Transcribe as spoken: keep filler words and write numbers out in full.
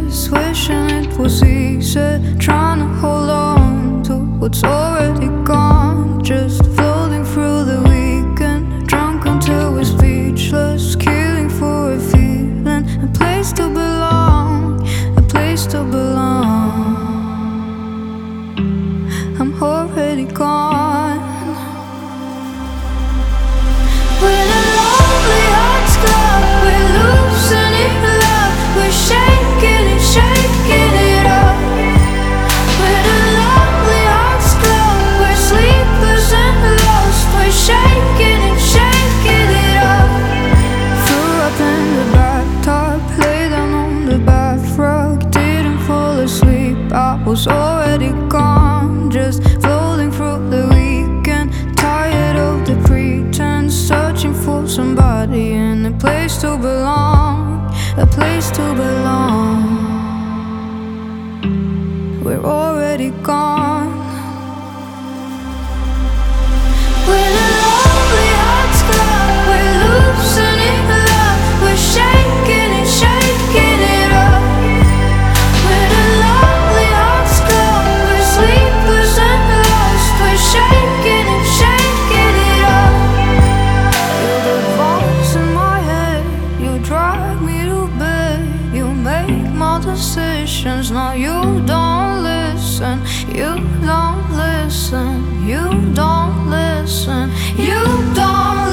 pieces, wishing it was easy, trying to hold on to what's already gone. Just floating through the weekend, drunk until we're speechless, killing for a feeling, a place to belong, a place to belong. I'm already gone. When the lonely hearts club, we're loosening love, we're shaking it, shaking it up. When the lonely hearts club, we're sleepless and lost, we're shaking it, shaking it up. Threw up in the bathtub, lay down on the bath rug, didn't fall asleep, I was already gone. Just floating through the weekend, tired of the pretense, searching for somebody and a place to belong, a place to belong. We're already gone. When the lonely hearts club, we're loosening love, we're shaking it, shaking it up. When the lonely hearts club, we're sleepless and lost, we're shaking it, shaking it up. You're the voice in my head, you drive me to bed, you make my decisions. Now you don't listen, you don't listen, you don't listen, you don't listen.